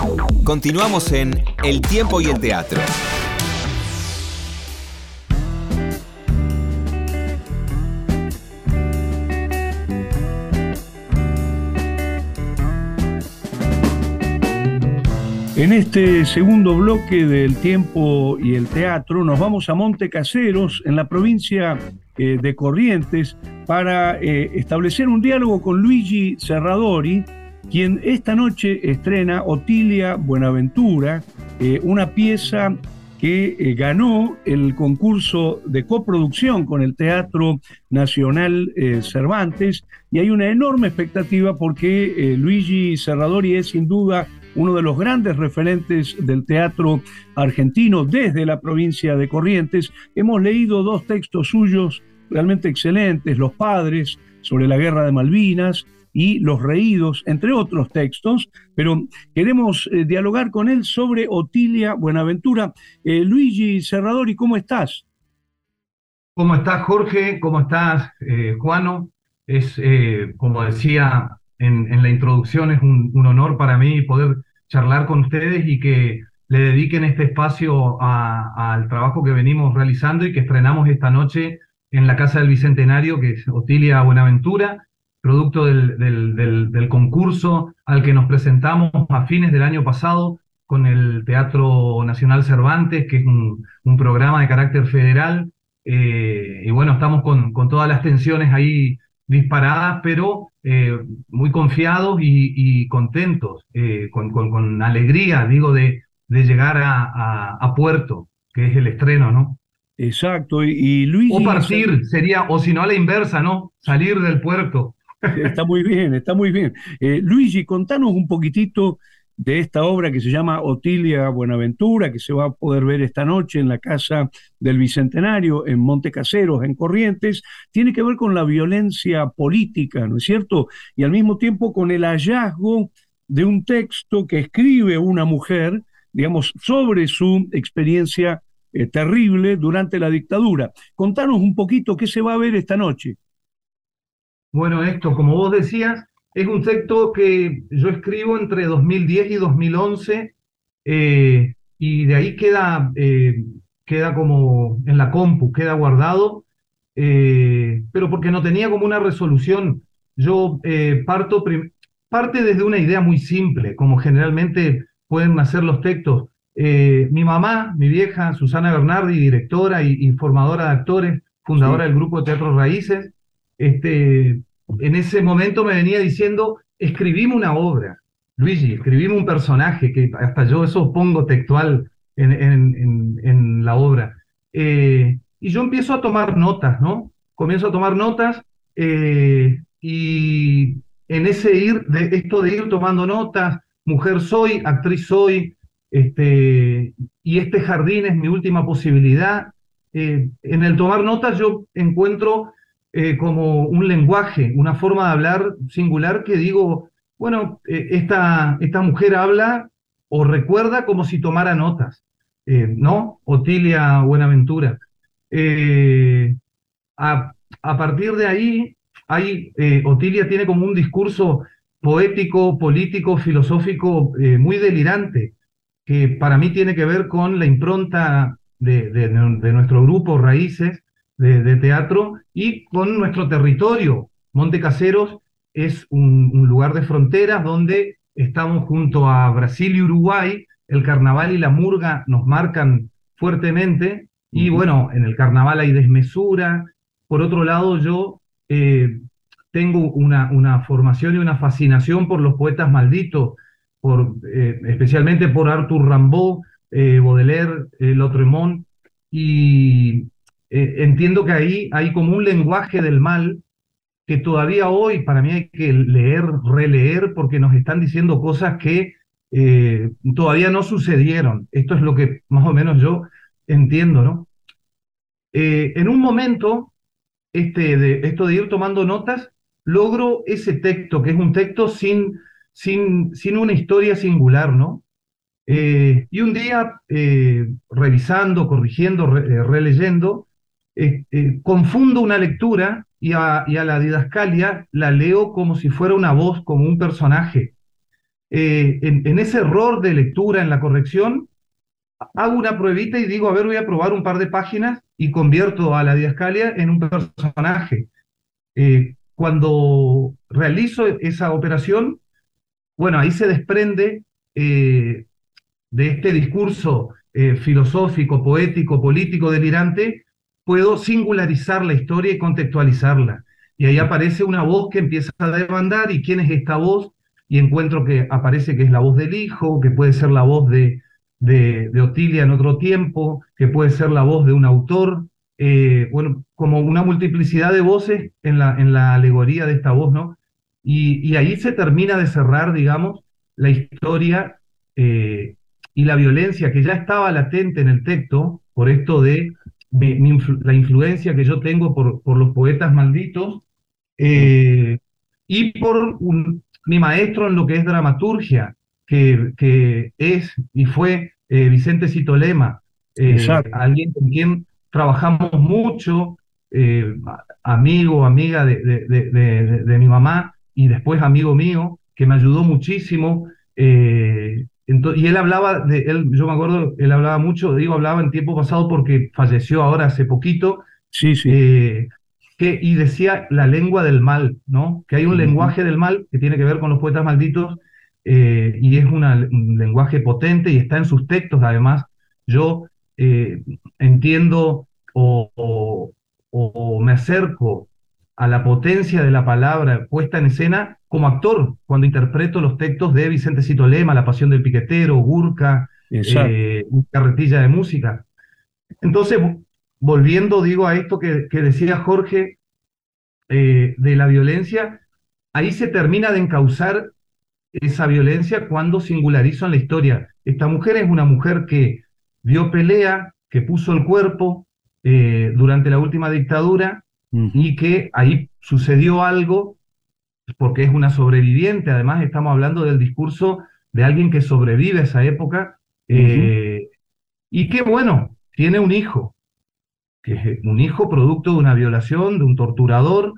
Continuamos en El tiempo y el teatro. En este segundo bloque del tiempo y el teatro nos vamos a Montecaseros, en la provincia de Corrientes, para establecer un diálogo con Luigi Serradori, quien esta noche estrena Otilia Buenaventura, una pieza que ganó el concurso de coproducción con el Teatro Nacional Cervantes, y hay una enorme expectativa porque Luigi Serradori es sin duda uno de los grandes referentes del teatro argentino desde la provincia de Corrientes. Hemos leído dos textos suyos realmente excelentes, Los Padres, sobre la Guerra de Malvinas, y Los Reídos, entre otros textos, pero queremos dialogar con él sobre Otilia Buenaventura. Luigi Serradori, ¿cómo estás? ¿Cómo estás, Jorge? ¿Cómo estás, Juano? Como decía en la introducción, es un honor para mí poder charlar con ustedes y que le dediquen este espacio al trabajo que venimos realizando y que estrenamos esta noche en la Casa del Bicentenario, que es Otilia Buenaventura, producto del concurso al que nos presentamos a fines del año pasado con el Teatro Nacional Cervantes, que es un programa de carácter federal. Y bueno, estamos con todas las tensiones ahí disparadas, pero muy confiados y contentos, con alegría, digo, de llegar a puerto, que es el estreno, ¿no? Exacto, y O Luigi... partir, sería, o si no a la inversa, ¿no? Salir del puerto. Está muy bien, está muy bien. Luigi, contanos un poquitito de esta obra que se llama Otilia Buenaventura, que se va a poder ver esta noche en la Casa del Bicentenario, en Montecaseros, en Corrientes. Tiene que ver con la violencia política, ¿no es cierto? Y al mismo tiempo con el hallazgo de un texto que escribe una mujer, digamos, sobre su experiencia terrible durante la dictadura. Contanos un poquito qué se va a ver esta noche. Bueno, esto, como vos decías, es un texto que yo escribo entre 2010 y 2011, y de ahí queda como en la compu, queda guardado, pero porque no tenía como una resolución. Yo parte desde una idea muy simple, como generalmente pueden nacer los textos. Mi mamá, mi vieja, Susana Bernardi, directora y formadora de actores, fundadora Sí. del grupo de Teatro Raíces, este, en ese momento me venía diciendo, escribime una obra, Luigi, escribime un personaje, que hasta yo eso pongo textual en la obra. Y yo empiezo a tomar notas, ¿no? Comienzo a tomar notas, y en esto de ir tomando notas, mujer soy, actriz soy, y este jardín es mi última posibilidad. En el tomar notas yo encuentro como un lenguaje, una forma de hablar singular que digo, bueno, esta mujer habla o recuerda como si tomara notas, ¿no? Otilia Buenaventura. Eh, a, a partir de ahí, Otilia tiene como un discurso poético, político, filosófico muy delirante, que para mí tiene que ver con la impronta de nuestro grupo Raíces de teatro y con nuestro territorio. Montecaseros es un lugar de fronteras donde estamos junto a Brasil y Uruguay. El carnaval y la murga nos marcan fuertemente y bueno, en el carnaval hay desmesura. Por otro lado, yo tengo una formación y una fascinación por los poetas malditos, especialmente por Arthur Rimbaud, Baudelaire, Lautréamont, y entiendo que ahí hay como un lenguaje del mal que todavía hoy para mí hay que leer, releer, porque nos están diciendo cosas que todavía no sucedieron. Esto es lo que más o menos yo entiendo, ¿no? En un momento, esto de ir tomando notas, logro ese texto, que es un texto sin una historia singular, ¿no? Y un día, revisando, corrigiendo, releyendo, confundo una lectura y a la didascalia la leo como si fuera una voz, como un personaje. en ese error de lectura en la corrección, hago una pruebita y digo, a ver, voy a probar un par de páginas y convierto a la Didascalia en un personaje. Cuando realizo esa operación, bueno, ahí se desprende de este discurso filosófico, poético, político, delirante, puedo singularizar la historia y contextualizarla. Y ahí aparece una voz que empieza a demandar, ¿y quién es esta voz? Y encuentro que aparece que es la voz del hijo, que puede ser la voz de Otilia en otro tiempo, que puede ser la voz de un autor, bueno, como una multiplicidad de voces en la alegoría de esta voz, ¿no? Y ahí se termina de cerrar, digamos, la historia y la violencia que ya estaba latente en el texto, por esto de la influencia que yo tengo por los poetas malditos, eh, y por mi maestro en lo que es dramaturgia, que es y fue Vicente Citolema, Exacto. alguien con quien trabajamos mucho, amigo, amiga de mi mamá y después amigo mío, que me ayudó muchísimo. Y él hablaba yo me acuerdo, él hablaba mucho, digo, hablaba en tiempo pasado porque falleció ahora hace poquito, Sí, sí. eh, y decía la lengua del mal, ¿no? Que hay un Ujú. lenguaje del mal que tiene que ver con los poetas malditos, y es un lenguaje potente y está en sus textos, además. Yo entiendo o me acerco a la potencia de la palabra puesta en escena como actor, cuando interpreto los textos de Vicente Citolema, La Pasión del Piquetero, Gurka, Exacto. Carretilla de Música. Entonces, volviendo, digo, a esto que decía Jorge, de la violencia, ahí se termina de encauzar esa violencia cuando singularizo en la historia. Esta mujer es una mujer que dio pelea, que puso el cuerpo durante la última dictadura, Ujú. y que ahí sucedió algo porque es una sobreviviente. Además, estamos hablando del discurso de alguien que sobrevive a esa época, Ujú. eh, y que, bueno, tiene un hijo, que es un hijo producto de una violación, de un torturador,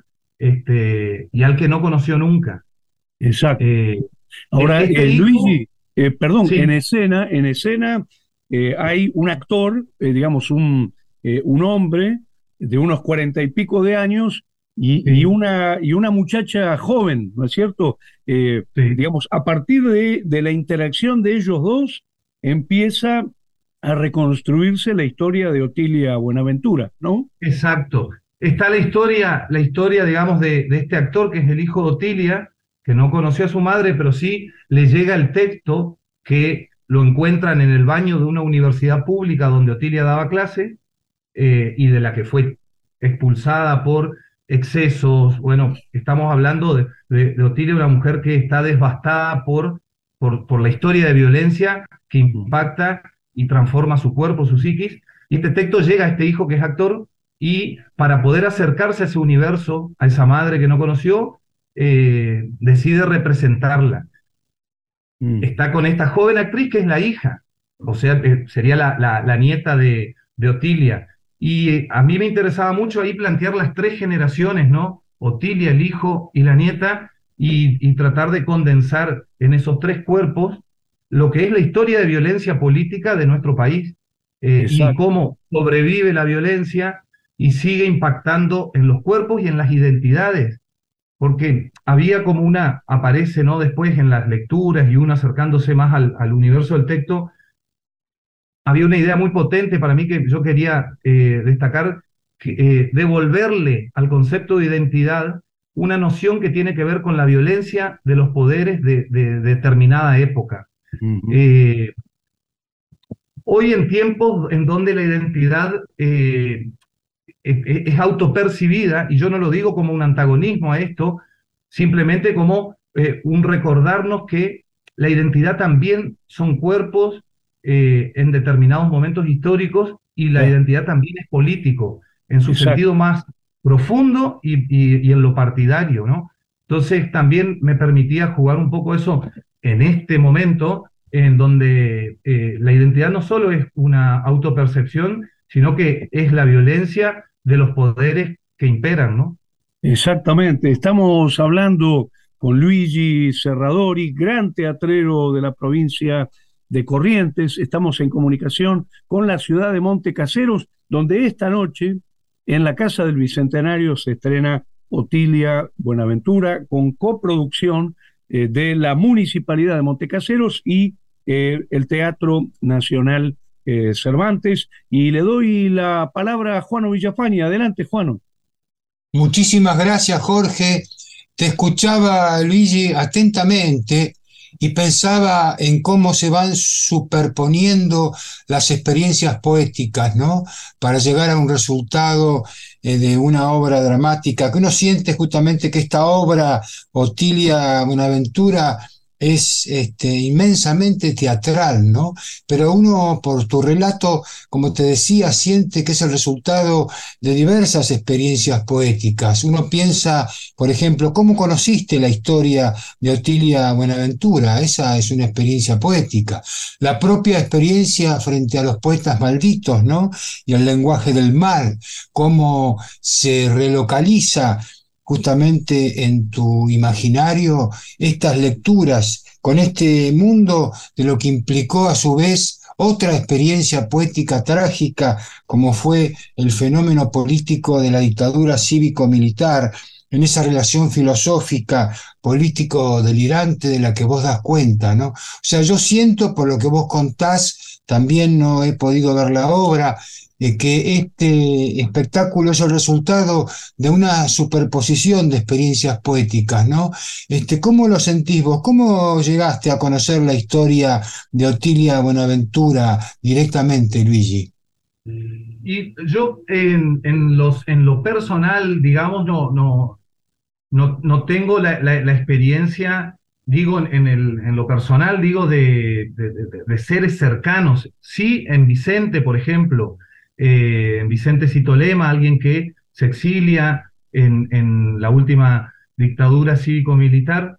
y al que no conoció nunca. Exacto. Eh, Ahora, este hijo, Luigi, perdón, sí, en escena hay un actor, digamos, un hombre de unos 40 y pico de años sí, y una muchacha joven, ¿no es cierto? sí, Digamos, a partir de la interacción de ellos dos, empieza a reconstruirse la historia de Otilia Buenaventura, ¿no? exacto. Está la historia, digamos, de este actor que es el hijo de Otilia, que no conoció a su madre, pero sí le llega el texto que lo encuentran en el baño de una universidad pública donde Otilia daba clase, y de la que fue expulsada por excesos. Bueno, estamos hablando de Otilia, una mujer que está devastada por la historia de violencia que Ujú. impacta y transforma su cuerpo, su psiquis. Y este texto llega a este hijo que es actor, y para poder acercarse a ese universo, a esa madre que no conoció, decide representarla. Mm. Está con esta joven actriz que es la hija, o sea, sería la nieta de Otilia. Y a mí me interesaba mucho ahí plantear las tres generaciones, ¿no? Otilia, el hijo y la nieta, y tratar de condensar en esos tres cuerpos lo que es la historia de violencia política de nuestro país, y Exacto. cómo sobrevive la violencia y sigue impactando en los cuerpos y en las identidades, porque había como aparece, ¿no? Después en las lecturas y uno acercándose más al universo del texto, había una idea muy potente para mí que yo quería destacar, devolverle al concepto de identidad una noción que tiene que ver con la violencia de los poderes de determinada época. Ujú. Eh, Hoy en tiempos en donde la identidad es autopercibida, y yo no lo digo como un antagonismo a esto, simplemente como un recordarnos que la identidad también son cuerpos en determinados momentos históricos, y la Claro. identidad también es político, en su Exacto. sentido más profundo y en lo partidario, ¿no? Entonces también me permitía jugar un poco eso en este momento, en donde la identidad no solo es una autopercepción, sino que es la violencia de los poderes que imperan, ¿no? Exactamente, estamos hablando con Luigi Serradori, gran teatrero de la provincia de Corrientes. Estamos en comunicación con la ciudad de Montecaseros, donde esta noche en la Casa del Bicentenario se estrena Otilia Buenaventura, con coproducción de la Municipalidad de Montecaseros y el Teatro Nacional Cervantes. Y le doy la palabra a Juano Villafañe. Adelante, Juano. Muchísimas gracias, Jorge. Te escuchaba, Luigi, atentamente y pensaba en cómo se van superponiendo las experiencias poéticas, ¿no? Para llegar a un resultado de una obra dramática, que uno siente justamente que esta obra, Otilia Buenaventura, es inmensamente teatral, ¿no? Pero uno, por tu relato, como te decía, siente que es el resultado de diversas experiencias poéticas. Uno piensa, por ejemplo, ¿cómo conociste la historia de Otilia Buenaventura? Esa es una experiencia poética. La propia experiencia frente a los poetas malditos, ¿no? Y el lenguaje del mal, cómo se relocaliza justamente en tu imaginario estas lecturas con este mundo de lo que implicó a su vez otra experiencia poética trágica, como fue el fenómeno político de la dictadura cívico-militar, en esa relación filosófica, político delirante de la que vos das cuenta, ¿no? O sea, yo siento, por lo que vos contás, también no he podido ver la obra, que este espectáculo es el resultado de una superposición de experiencias poéticas, ¿no? ¿Cómo lo sentís vos? ¿Cómo llegaste a conocer la historia de Otilia Buenaventura directamente, Luigi? Y yo en lo personal, digamos, no tengo la experiencia, digo, en lo personal, digo, de seres cercanos. Sí, en Vicente, por ejemplo, en Vicente Citolema, alguien que se exilia en la última dictadura cívico-militar,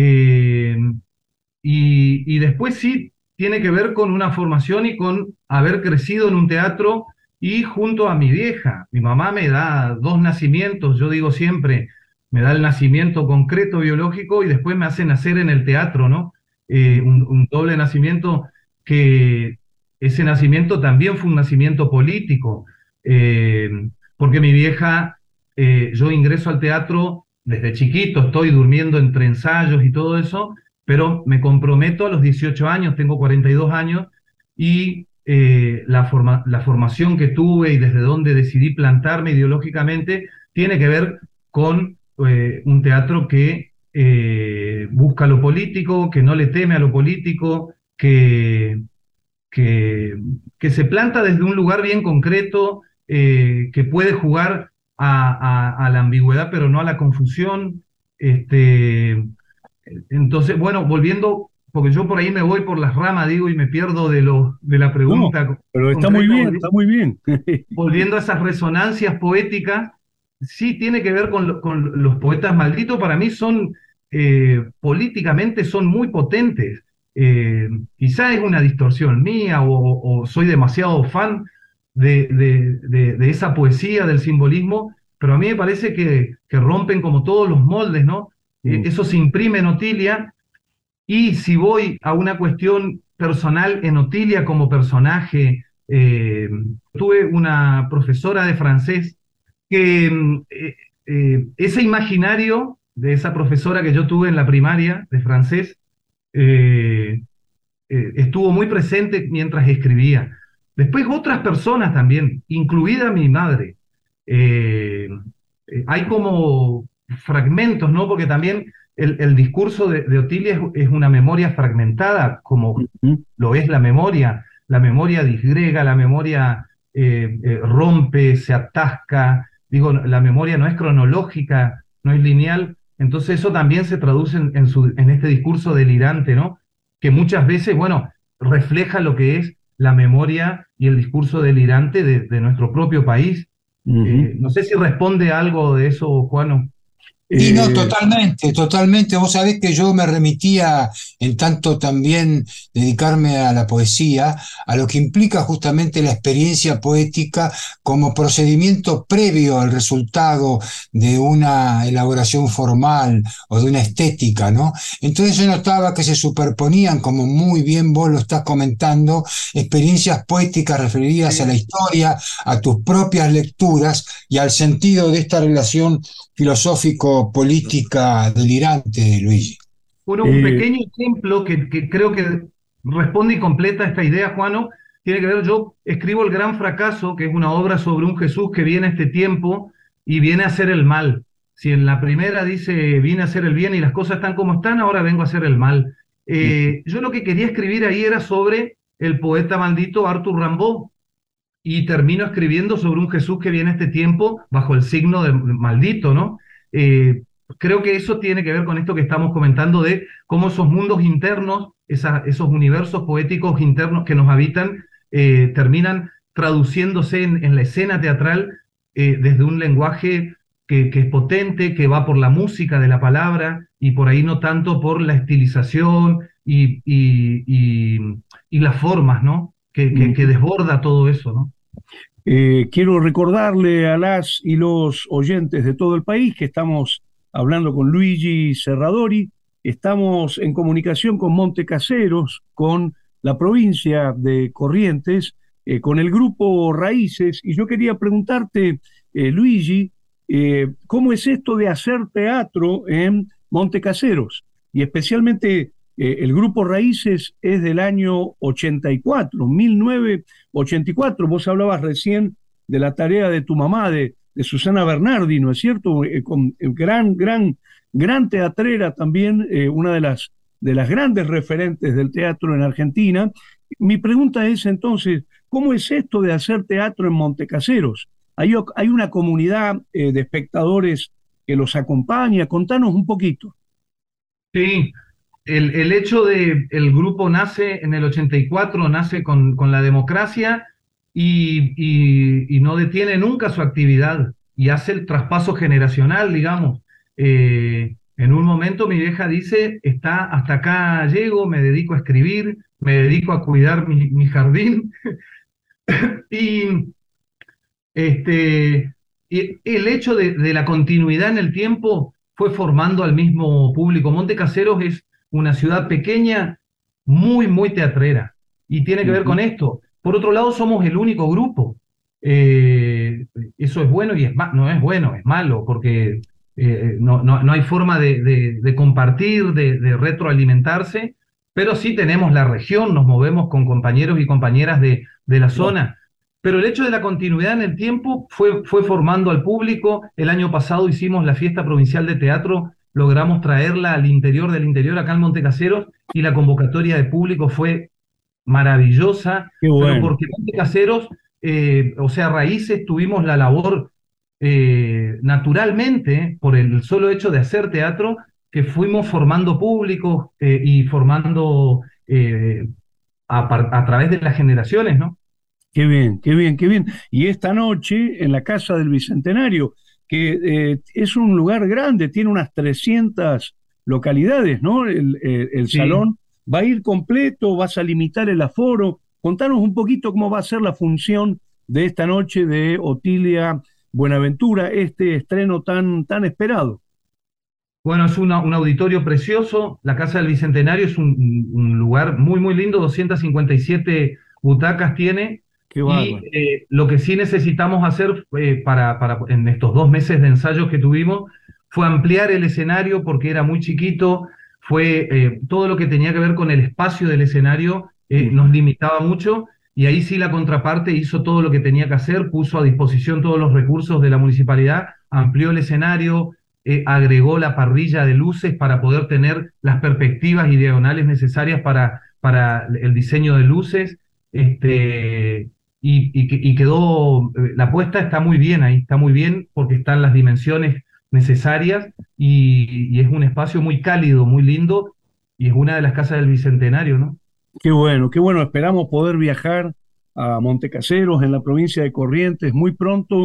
y después sí tiene que ver con una formación y con haber crecido en un teatro y junto a mi vieja. Mi mamá me da dos nacimientos, yo digo siempre, me da el nacimiento concreto biológico y después me hace nacer en el teatro, ¿no? Un doble nacimiento, que ese nacimiento también fue un nacimiento político, porque mi vieja, yo ingreso al teatro desde chiquito, estoy durmiendo entre ensayos y todo eso, pero me comprometo a los 18 años, tengo 42 años, y la formación que tuve y desde donde decidí plantarme ideológicamente tiene que ver con un teatro que busca lo político, que no le teme a lo político, que se planta desde un lugar bien concreto, que puede jugar a la ambigüedad, pero no a la confusión. Entonces, bueno, volviendo, porque yo por ahí me voy por las ramas, digo, y me pierdo de la No, pregunta pero está muy concreta, bien, está muy bien. volviendo a esas resonancias poéticas. Sí tiene que ver con los poetas malditos. Para mí son, políticamente son muy potentes. Quizá es una distorsión mía o soy demasiado fan de esa poesía, del simbolismo, pero a mí me parece que rompen como todos los moldes, ¿no? Eso se imprime en Otilia, y si voy a una cuestión personal en Otilia como personaje, tuve una profesora de francés que ese imaginario de esa profesora que yo tuve en la primaria de francés estuvo muy presente mientras escribía. Después otras personas también, incluida mi madre. Hay como fragmentos, ¿no? Porque también el discurso de Otilia es una memoria fragmentada, como lo es la memoria disgrega, la memoria rompe, se atasca. Digo, la memoria no es cronológica, no es lineal, entonces eso también se traduce en este discurso delirante, ¿no? Que muchas veces, bueno, refleja lo que es la memoria y el discurso delirante de nuestro propio país. No sé si responde algo de eso, Juano. Sí, no, totalmente, totalmente. Vos sabés que yo me remitía, en tanto también dedicarme a la poesía, a lo que implica justamente la experiencia poética como procedimiento previo al resultado de una elaboración formal o de una estética, ¿no? Entonces yo notaba que se superponían, como muy bien vos lo estás comentando, experiencias poéticas referidas a la historia, a tus propias lecturas y al sentido de esta relación filosófico-política delirante, Luigi. Bueno, un Eh, pequeño ejemplo que creo que responde y completa esta idea, Juano, tiene que ver, yo escribo El Gran Fracaso, que es una obra sobre un Jesús que viene a este tiempo y viene a hacer el mal. Si en la primera dice, viene a hacer el bien y las cosas están como están, ahora vengo a hacer el mal. Yo lo que quería escribir ahí era sobre el poeta maldito Arthur Rimbaud, y termino escribiendo sobre un Jesús que viene a este tiempo bajo el signo de maldito, ¿no? Eh, Creo que eso tiene que ver con esto que estamos comentando de cómo esos mundos internos, esos universos poéticos internos que nos habitan, terminan traduciéndose en la escena teatral desde un lenguaje que es potente, que va por la música de la palabra y por ahí no tanto por la estilización y las formas, ¿no? Que desborda todo eso, ¿no? Quiero recordarle a las y los oyentes de todo el país que estamos hablando con Luigi Serradori, estamos en comunicación con Montecaseros, con la provincia de Corrientes, con el grupo Raíces, y yo quería preguntarte, Luigi, ¿cómo es esto de hacer teatro en Montecaseros? Y especialmente el grupo Raíces es del año 84, 1984. Vos hablabas recién de la tarea de tu mamá, de Susana Bernardi, ¿no es cierto? Con gran teatrera también, una de las grandes referentes del teatro en Argentina. Mi pregunta es entonces, ¿cómo es esto de hacer teatro en Montecaseros? Hay una comunidad de espectadores que los acompaña. Contanos un poquito. Sí, el hecho de el grupo nace en el 84, nace con la democracia y no detiene nunca su actividad y hace el traspaso generacional, digamos. En un momento mi vieja dice, está, hasta acá llego, me dedico a escribir, me dedico a cuidar mi jardín y, este, y el hecho de la continuidad en el tiempo fue formando al mismo público. Monte Caseros es una ciudad pequeña, muy teatrera, y tiene que ver con esto. Por otro lado, somos el único grupo. Eso es bueno y no es bueno, es malo, porque no hay forma de compartir, de retroalimentarse, pero sí tenemos la región, nos movemos con compañeros y compañeras de la zona. Pero el hecho de la continuidad en el tiempo fue formando al público. El año pasado hicimos la fiesta provincial de teatro, logramos traerla al interior del interior, acá en Montecaseros, y la convocatoria de público fue maravillosa, Qué pero bueno. porque Montecaseros, o sea, Raíces, tuvimos la labor naturalmente, por el solo hecho de hacer teatro, que fuimos formando públicos y formando a través de las generaciones, ¿no? Qué bien, qué bien, qué bien. Y esta noche en la Casa del Bicentenario, que es un lugar grande, tiene unas 300 localidades, ¿no? El Sí. salón va a ir completo, vas a limitar el aforo. Contanos un poquito cómo va a ser la función de esta noche de Otilia Buenaventura, este estreno tan esperado. Bueno, es un auditorio precioso. La Casa del Bicentenario es un lugar muy lindo, 257 butacas tiene. Qué Y bárbaro. lo que sí necesitamos hacer en estos 2 meses de ensayos que tuvimos fue ampliar el escenario porque era muy chiquito. Fue todo lo que tenía que ver con el espacio del escenario nos limitaba mucho. Y ahí sí la contraparte hizo todo lo que tenía que hacer, puso a disposición todos los recursos de la municipalidad, amplió el escenario, agregó la parrilla de luces para poder tener las perspectivas y diagonales necesarias para el diseño de luces. Y quedó, la puesta está muy bien ahí, está muy bien porque están las dimensiones necesarias y es un espacio muy cálido, muy lindo y es una de las casas del Bicentenario, ¿no? Qué bueno, qué bueno. Esperamos poder viajar a Montecaseros, en la provincia de Corrientes, muy pronto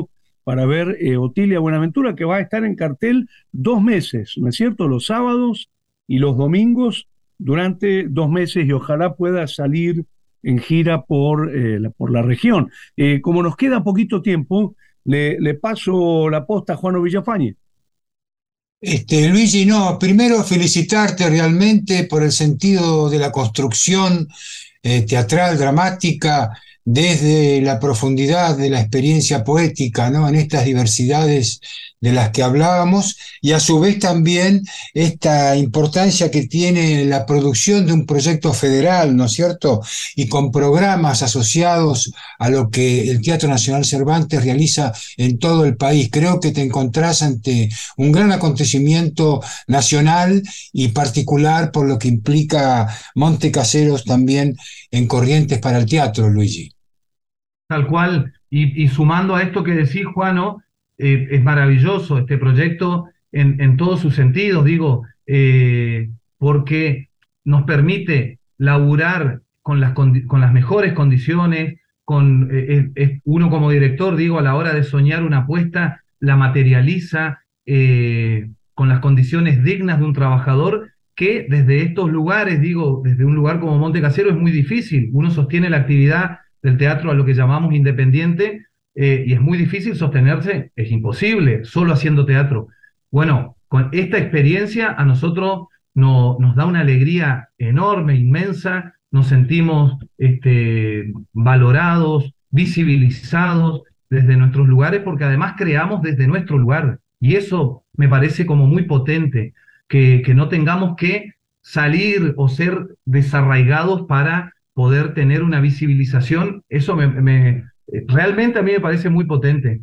para ver Otilia Buenaventura, que va a estar en cartel 2 meses, ¿no es cierto? Los sábados y los domingos durante 2 meses, y ojalá pueda salir en gira por la región. Como nos queda poquito tiempo, le paso la posta a Juan Villafañe. Luigi, no, primero felicitarte realmente por el sentido de la construcción teatral, dramática, desde la profundidad de la experiencia poética, ¿no? En estas diversidades de las que hablábamos, y a su vez también esta importancia que tiene la producción de un proyecto federal, ¿no es cierto? Y con programas asociados a lo que el Teatro Nacional Cervantes realiza en todo el país. Creo que te encontrás ante un gran acontecimiento nacional y particular por lo que implica Monte Caseros también en Corrientes para el teatro, Luigi. Tal cual, y sumando a esto que decís, Juano, es maravilloso este proyecto en todos sus sentidos, digo, porque nos permite laburar con las mejores condiciones, uno como director, digo, a la hora de soñar una apuesta, la materializa con las condiciones dignas de un trabajador, que desde estos lugares, digo, desde un lugar como Monte Casero es muy difícil. Uno sostiene la actividad del teatro a lo que llamamos independiente, y es muy difícil sostenerse, es imposible, solo haciendo teatro. Bueno, con esta experiencia a nosotros nos da una alegría enorme, inmensa, nos sentimos valorados, visibilizados desde nuestros lugares, porque además creamos desde nuestro lugar, y eso me parece como muy potente, que no tengamos que salir o ser desarraigados para poder tener una visibilización. Eso realmente a mí me parece muy potente.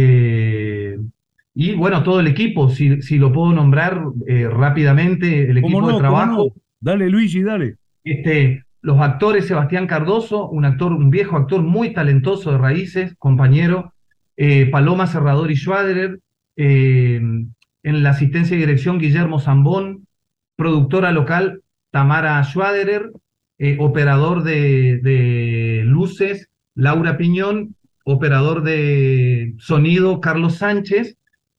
Y bueno, todo el equipo, si lo puedo nombrar rápidamente, el equipo de trabajo. No? Dale, Luigi, dale. Los actores: Sebastián Cardoso, un viejo actor muy talentoso de raíces, compañero. Paloma Serrador y Schwaderer. En la asistencia y dirección, Guillermo Zambón. Productora local, Tamara Schwaderer. Operador de luces, Laura Piñón. Operador de sonido, Carlos Sánchez.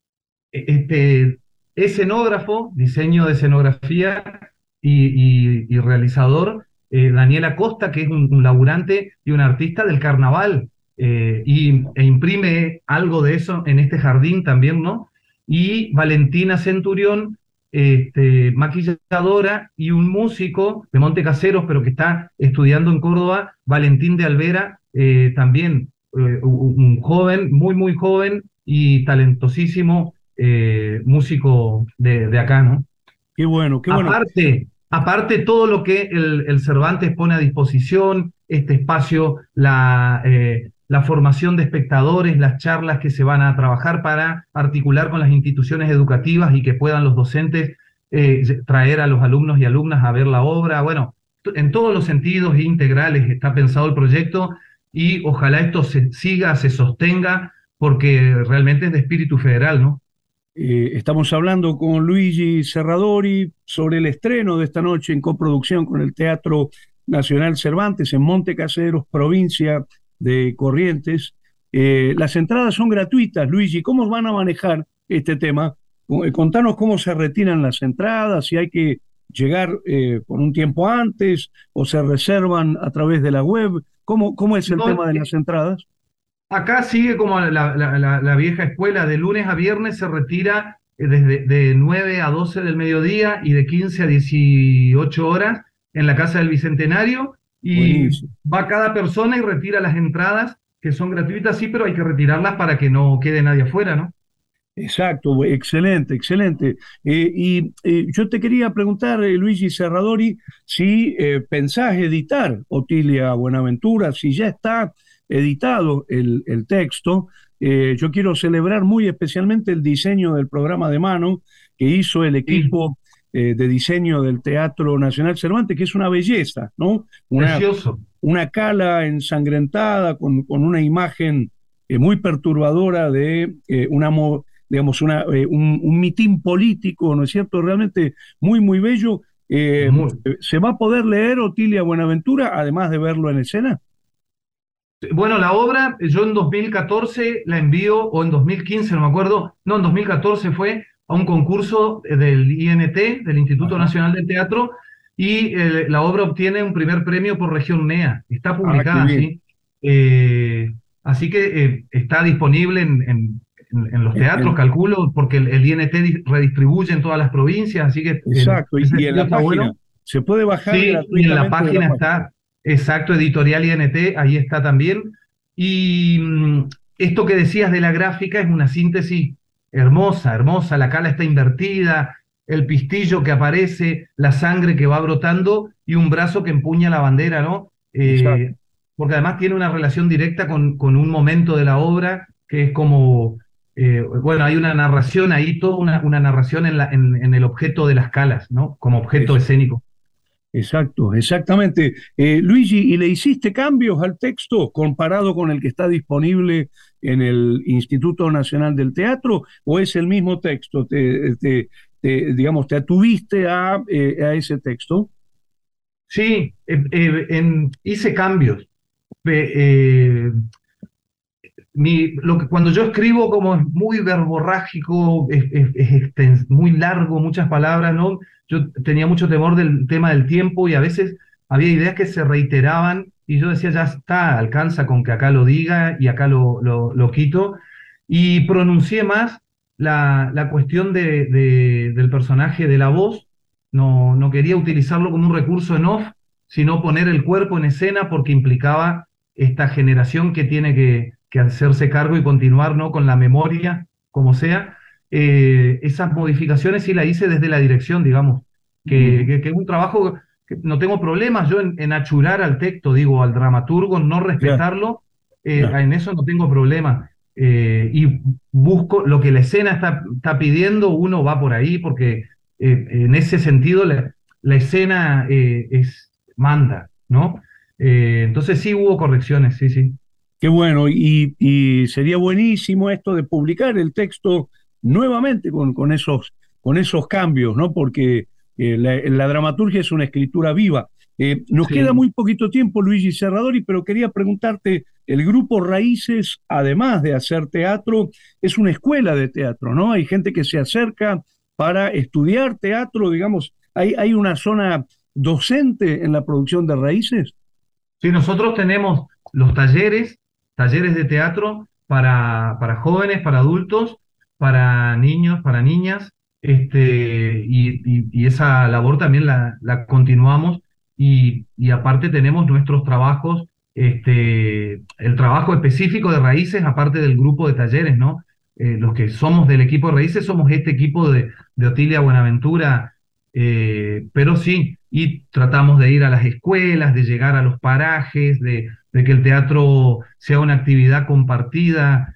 Escenógrafo, diseño de escenografía y realizador, Daniela Costa, que es un laburante y un artista del carnaval, e imprime algo de eso en este jardín también, ¿no? Y Valentina Centurión, maquilladora, y un músico de Monte Caseros, pero que está estudiando en Córdoba, Valentín de Alvera, también un joven, muy, muy joven y talentosísimo músico de acá, ¿no? Qué bueno, qué bueno. Aparte todo lo que el Cervantes pone a disposición, este espacio, la formación de espectadores, las charlas que se van a trabajar para articular con las instituciones educativas y que puedan los docentes traer a los alumnos y alumnas a ver la obra. Bueno, en todos los sentidos integrales está pensado el proyecto, y ojalá esto se sostenga, porque realmente es de espíritu federal, ¿no? Estamos hablando con Luigi Serradori sobre el estreno de esta noche en coproducción con el Teatro Nacional Cervantes en Monte Caseros, provincia de Corrientes. Las entradas son gratuitas. Luigi, ¿cómo van a manejar este tema? Contanos cómo se retiran las entradas, si hay que llegar por un tiempo antes o se reservan a través de la web. ¿Cómo es el tema de las entradas? Acá sigue como la vieja escuela: de lunes a viernes se retira de 9 a 12 del mediodía y de 15 a 18 horas en la Casa del Bicentenario, y buenísimo. Va cada persona y retira las entradas, que son gratuitas, sí, pero hay que retirarlas para que no quede nadie afuera, ¿no? Exacto, excelente, excelente. Yo te quería preguntar, Luigi Serradori, si pensás editar Otilia Buenaventura, si ya está editado el texto. Yo quiero celebrar muy especialmente el diseño del programa de mano que hizo el equipo de diseño del Teatro Nacional Cervantes, que es una belleza, ¿no? Precioso. Una cala ensangrentada con una imagen muy perturbadora de un mitin político, ¿no es cierto? Realmente muy, muy bello. ¿Se va a poder leer Otilia Buenaventura, además de verlo en escena? Bueno, la obra, yo en 2014 la envío, o en 2015, no me acuerdo, no, en 2014 fue a un concurso del INT, del Instituto Ajá. Nacional del Teatro, y la obra obtiene un primer premio por región NEA. Está Ah, qué publicada, bien. sí. Así que está disponible en los En- teatros, en- calculo, porque el INT redistribuye en todas las provincias, así que exacto, en ese y en sentido la está página, bueno. se puede bajar Sí, y en la gratuitamente de la página página. está, exacto, Editorial INT, ahí está también. Y esto que decías de la gráfica es una síntesis hermosa, hermosa. La cala está invertida, el pistillo que aparece, la sangre que va brotando y un brazo que empuña la bandera, ¿no? Exacto. Porque además tiene una relación directa con un momento de la obra que es como, bueno, hay una narración ahí, toda una narración en el objeto de las calas, ¿no? Como objeto escénico. Exacto, exactamente. Luigi, ¿y le hiciste cambios al texto comparado con el que está disponible en el Instituto Nacional del Teatro o es el mismo texto? Digamos, ¿te atuviste a ese texto? Sí, hice cambios. Pe- cuando yo escribo como es muy verborrágico, muy largo, muchas palabras, ¿no? Yo tenía mucho temor del tema del tiempo y a veces había ideas que se reiteraban y yo decía, ya está, alcanza con que acá lo diga y acá lo quito. Y pronuncié más la cuestión del personaje de la voz. No quería utilizarlo como un recurso en off, sino poner el cuerpo en escena porque implicaba esta generación que tiene que hacerse cargo y continuar, ¿no? Con la memoria, como sea. Esas modificaciones sí las hice desde la dirección, digamos, Ujú. que es un trabajo que no tengo problemas yo en achurar al texto, digo, al dramaturgo, no Ya, respetarlo, ya. en eso no tengo problema. Y busco lo que la escena está pidiendo, uno va por ahí, porque en ese sentido la escena manda, ¿no? Entonces sí hubo correcciones, sí, sí. Qué bueno, y sería buenísimo esto de publicar el texto nuevamente con esos cambios, ¿no? Porque la dramaturgia es una escritura viva. Nos queda Sí, muy poquito tiempo, Luigi Serradori, pero quería preguntarte, el grupo Raíces, además de hacer teatro, es una escuela de teatro, ¿no? Hay gente que se acerca para estudiar teatro, digamos, hay una zona docente en la producción de Raíces. sí, nosotros tenemos los talleres de teatro para jóvenes, para adultos, para niños, para niñas, y esa labor también la continuamos y aparte tenemos nuestros trabajos, el trabajo específico de Raíces, aparte del grupo de talleres, ¿no? Los que somos del equipo de Raíces somos este equipo de Otilia Buenaventura, pero sí, y tratamos de ir a las escuelas, de llegar a los parajes, de que el teatro sea una actividad compartida,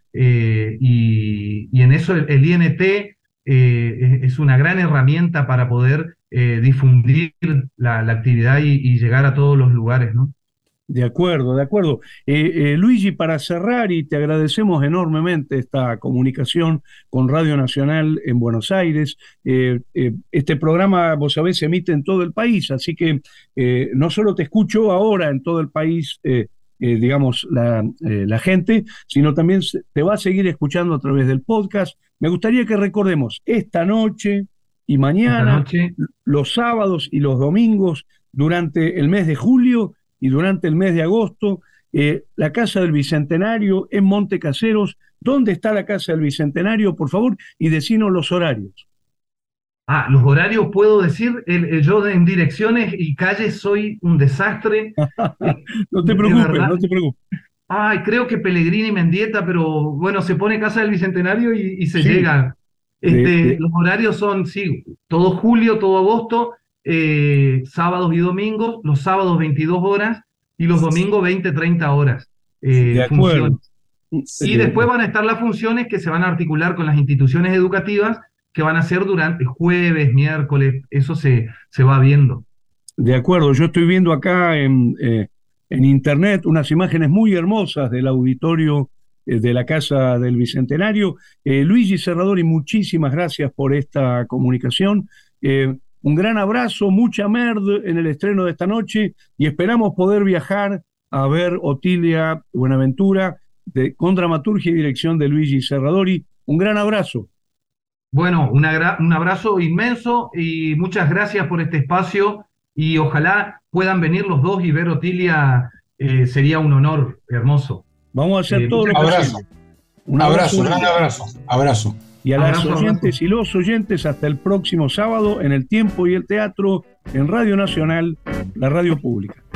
y en eso el INT es una gran herramienta para poder difundir la actividad y llegar a todos los lugares, ¿no? De acuerdo, de acuerdo. Luigi, para cerrar, y te agradecemos enormemente esta comunicación con Radio Nacional en Buenos Aires. Este programa, vos sabés, se emite en todo el país, así que no solo te escucho ahora en todo el país, digamos, la gente, sino también te va a seguir escuchando a través del podcast. Me gustaría que recordemos esta noche y Esta mañana, noche. los sábados y los domingos durante el mes de julio y durante el mes de agosto, la Casa del Bicentenario en Monte Caseros. ¿Dónde está la Casa del Bicentenario, por favor? Y decinos los horarios. Los horarios puedo decir, yo en direcciones y calles soy un desastre, No te de preocupes, verdad. no te preocupes. Ay, creo que Pellegrini y Mendieta, pero bueno, se pone Casa del Bicentenario y se Sí, llega. de, de, Los horarios son, sí, todo julio, todo agosto, sábados y domingos, los sábados 22 horas y los domingos 20-30 horas, de acuerdo. funciones. Y después van a estar las funciones que se van a articular con las instituciones educativas que van a ser durante jueves, miércoles, eso se va viendo. De acuerdo, yo estoy viendo acá en internet unas imágenes muy hermosas del auditorio de la Casa del Bicentenario. Luigi Serradori, muchísimas gracias por esta comunicación. Un gran abrazo, mucha merd en el estreno de esta noche y esperamos poder viajar a ver Otilia Buenaventura, con dramaturgia y dirección de Luigi Serradori. Un gran abrazo. Bueno, un abrazo inmenso y muchas gracias por este espacio y ojalá puedan venir los dos y ver Otilia, sería un honor hermoso. Vamos a hacer todo lo abrazo. posible. Un abrazo, gran abrazo. Abrazo. Y a las oyentes y los oyentes, hasta el próximo sábado en El Tiempo y el Teatro, en Radio Nacional, la radio pública.